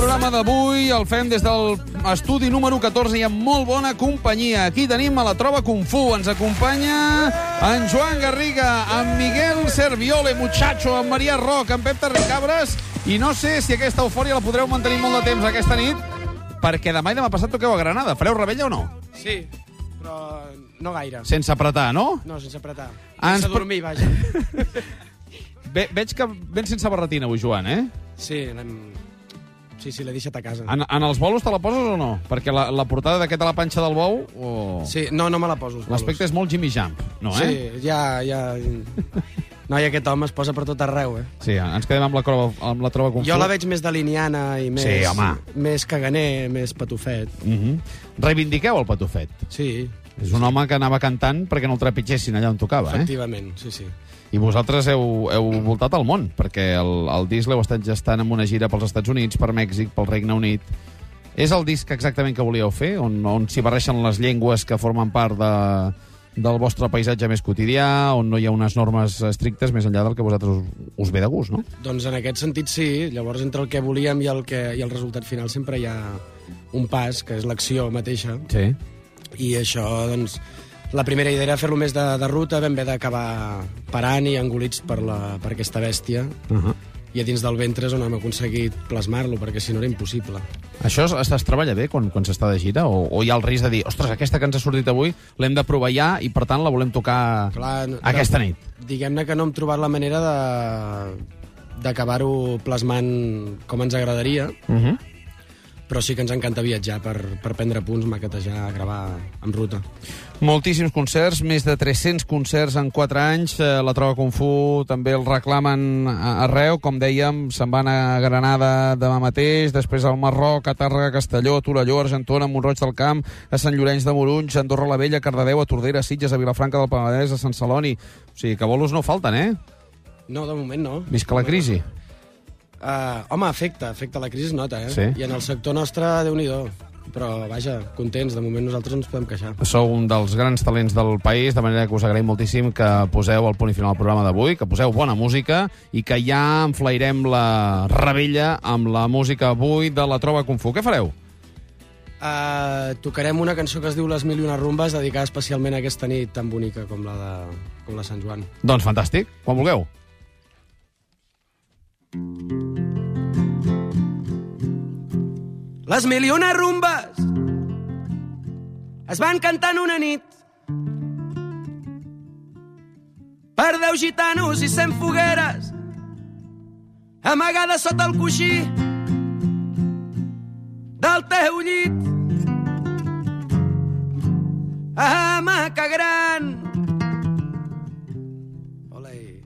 programa d'avui el fem des del estudi número 14 i amb molt bona companyia. Aquí tenim a la Trova Kung Fu. Ens acompanya en Joan Garriga, en Miguel Serviole, muchacho, en Maria Roc, en Pep Terricabres, i no sé si aquesta eufòria la podreu mantenir molt de temps aquesta nit, perquè demà i demà passat toqueu a Granada. Fareu rebella o no? Sí, però no gaire. Sense apretar, no? No, sense apretar. Sense dormir, vaja. Veig que vens sense barretina avui, Joan, eh? Sí, l'he deixat a casa. En els bolos te la poses o no? Perquè la portada d'aquesta a la panxa del bou... Sí, no me la poso. L'aspecte és molt Jimmy Jump, no, eh? Sí, ja... No, i aquest home es posa per tot arreu, eh? Sí, ens quedem amb la Trova Kung Fu. Jo la veig més delineana i més... Sí, home. Més caganer, més patufet. Reivindiqueu el patufet. Sí. És un home que anava cantant perquè no el trepitgessin allà on tocava, Efectivament, sí. I vosaltres heu voltat el món, perquè el disc l'heu estat gestant amb una gira pels Estats Units, per Mèxic, pel Regne Unit. És el disc exactament que volíeu fer, on s'hi barreixen les llengües que formen part del vostre paisatge més quotidià, on no hi ha unes normes estrictes més enllà del que vosaltres us ve de gust, no? Doncs en aquest sentit sí. Llavors, entre el que volíem i el resultat final sempre hi ha un pas, que és l'acció mateixa. Sí. I això, doncs... La primera idea era fer-lo més de ruta, ben bé d'acabar parant i engolits per aquesta bèstia. I a dins del ventre és on hem aconseguit plasmar-lo, perquè si no era impossible. Això es treballa bé quan s'està de gira? O hi ha el risc de dir, ostres, aquesta que ens ha sortit avui l'hem de provar ja i, per tant, la volem tocar aquesta nit? Diguem-ne que no hem trobat la manera d'acabar-ho plasmant com ens agradaria, però sí que ens encanta viatjar per prendre punts, maquetejar, gravar en ruta. Moltíssims concerts, més de 300 concerts en 4 anys. La Trova Kung Fu també el reclamen arreu. Com dèiem, se'n van a Granada demà mateix, després al Marroc, a Tàrrega, Castelló, a Torelló, a Argentona, a Mont-roig del Camp, a Sant Llorenç de Morunys, a Andorra la Vella, a Cardedeu, a Tordera, a Sitges, a Vilafranca del Penedès, a Sant Celoni. O sigui que bolos no falten, eh? No, de moment no. Visca la crisi. Home, afecta la crisi, es nota, eh? Sí. I en el sector nostre, Déu-n'hi-do. Però, vaja, contents, de moment nosaltres no ens podem queixar. Sou un dels grans talents del país, de manera que us agraïm moltíssim que poseu el punt i final al programa d'avui, que poseu bona música i que ja enflairem la rebella amb la música avui de la Trova Kung Fu. Què fareu? Tocarem una cançó que es diu Les Mil i una rumbes, dedicada especialment a aquesta nit tan bonica com la Sant Joan. Doncs fantàstic, quan vulgueu. Les mil i una rumbes es van cantar en una nit per 10 gitanos i 100 fogueres amagades sota el coixí del teu llit. Hamaca gran. Olé.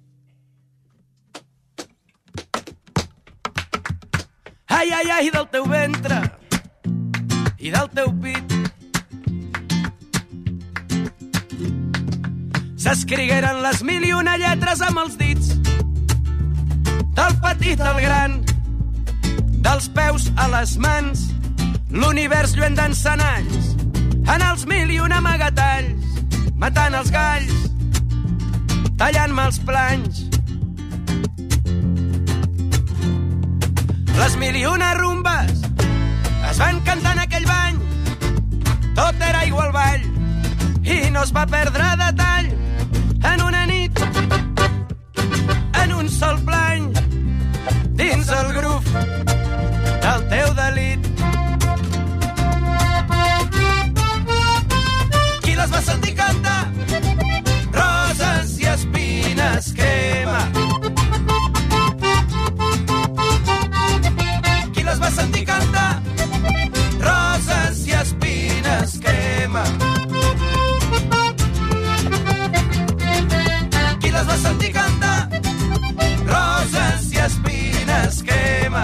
Ai, ai, ai, del teu ventre i del teu pit s'escrigueren les mil i una lletres amb els dits, del petit al gran, dels peus a les mans, l'univers lluent d'encenalls, en els mil i una amagatalls, matant els galls, tallant-me els planys. Les mil i una rumbes es van cantar en aquell bany, tot era aigua al ball i no es va perdre detall. En una nit, en un sol plany, dins el gruf del teu delit. Qui les va sentir cantar? Roses i espines crema. Qui les va sentir cantar? Roses i espines crema. Qui les va sentir cantar? Roses i espines crema.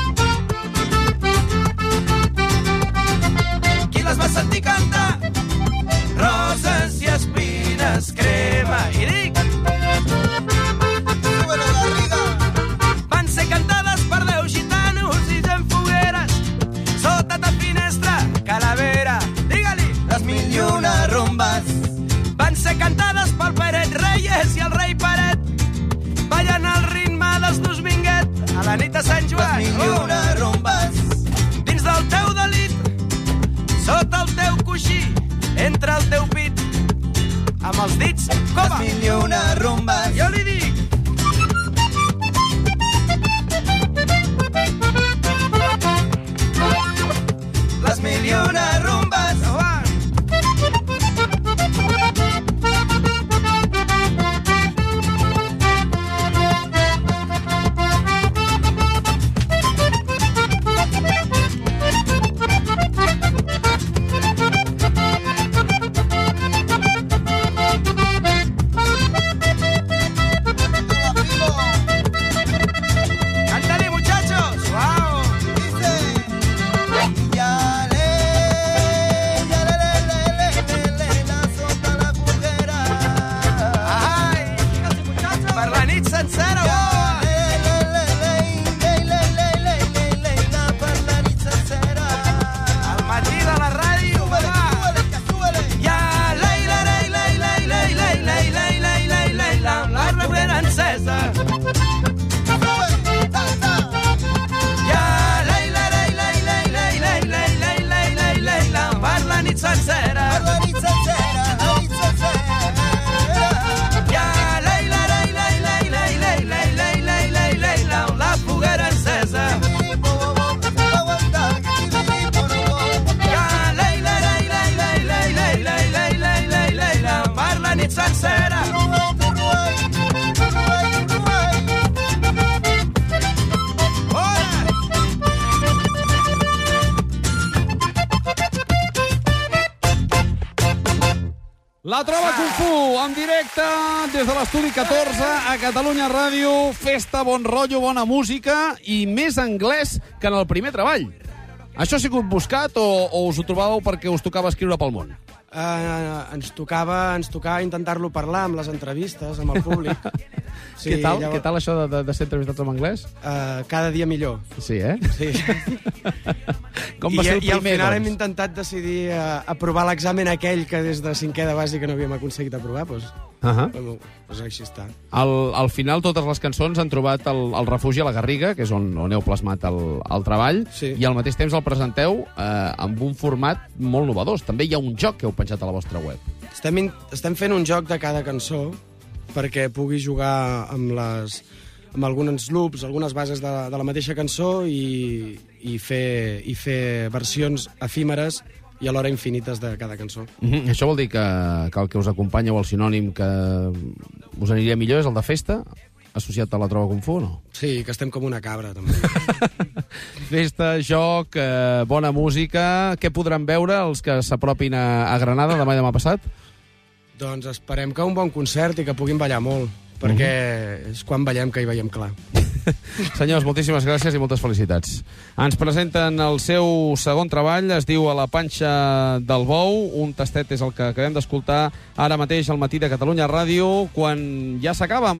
Qui les va sentir cantar? Roses i espines crema. I dic... Van ser cantades per 10 gitanos i gent fogueres sota ta finestra, calavera. Digue-li! Les mil i una rumbes van ser cantades pel Peret Reyes i el rei Peret ballant al ritme dels Dominguet a la nit de Sant Joan. Les mil i una rumbes amb els dits, com Las mil y una rumbas. jo li dic. Las mil y una rumbas. Home. Cántale, muchachos. Wow. Ya le, la sota la foguera. Ai, per la nit sencera, Ya wow. la per la nit sencera. Al matí de la ràdio, va. Ja, la foguera encesa. Ja, per la nit sencera. Per la nit sencera, la nit sencera. Ja, la foguera encesa. Ja, per la nit sencera. La Trova Kung Fu, en directe des de l'estudi 14 a Catalunya Ràdio. Festa, bon rotllo, bona música i més anglès que en el primer treball. Això ha sigut buscat o us ho trobàveu perquè us tocava escriure pel món? Ens tocava intentar-lo parlar amb les entrevistes, amb el públic. Sí, Què tal això de ser entrevistats en anglès? Cada dia millor. Sí, eh? Sí. Com va ser el I al primer, final hem doncs? intentat decidir aprovar l'examen aquell que des de cinquè de bàsica no havíem aconseguit aprovar, doncs així està. Al final, totes les cançons han trobat el refugi a la Garriga, que és on heu plasmat el treball, Sí. i al mateix temps el presenteu amb un format molt novedós. També hi ha un joc que heu penjat a la vostra web. Estem fent un joc de cada cançó perquè pugui jugar amb alguns loops, algunes bases de la mateixa cançó i fer versions efímeres i alhora infinites de cada cançó. Això vol dir que el que us acompanya o el sinònim que us aniria millor és el de festa, associat a la Trova Kung Fu, no? Sí, que estem com una cabra, també. Festa, joc, bona música. Què podran veure els que s'apropin a Granada demà i demà passat? Doncs esperem que un bon concert i que puguin ballar molt, perquè és quan ballem que hi veiem clar. Senyors, moltíssimes gràcies i moltes felicitats. Ens presenten el seu segon treball, es diu A la panxa del bou. Un tastet és el que acabem d'escoltar ara mateix al matí de Catalunya Ràdio, quan ja s'acaba.